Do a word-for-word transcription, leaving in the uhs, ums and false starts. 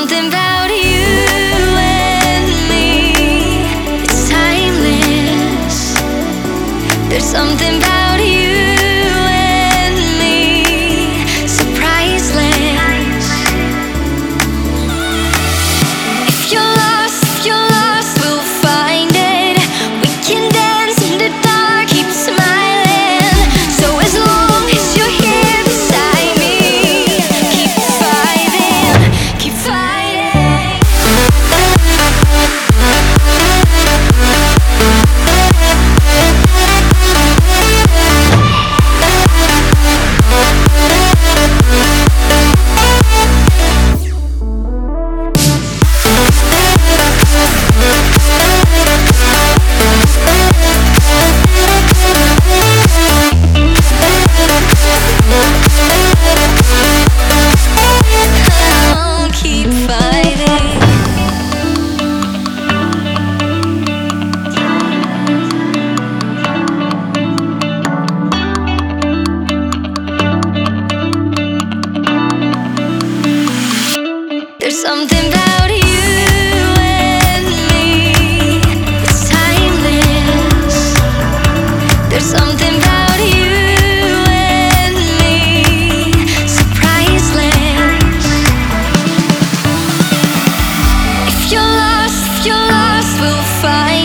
something about you and me. It's timeless. There's something about you and me. So priceless. If you're lost, if you're lost, we'll find it. We can dance in the dark, keep smiling. So as long as you're here beside me, keep fighting, keep fighting. Oh, keep fighting. There's something about you and me. It's timeless. There's something about you and me. So priceless. If you're lost, if you're lost, we'll find